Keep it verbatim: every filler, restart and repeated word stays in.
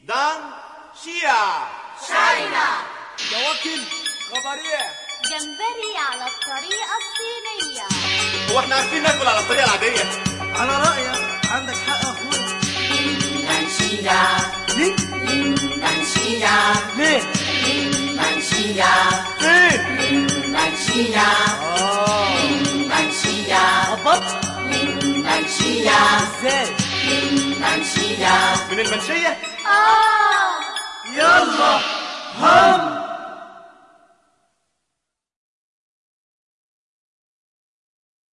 دان شيا شاينا جواكن خبريه جمبري على الطريقة الصينية. هو احنا عارفين ناكل على الطريقة العادية؟ على رأيك عندك حق يا اخويا. لينغانشيا ليه؟ لينغانشيا ليه؟ لينغانشيا فين؟ لينغانشيا اه لينغانشيا هبط؟ لينغانشيا ازاي؟ لينغانشيا من المنشية؟ آه يلا هم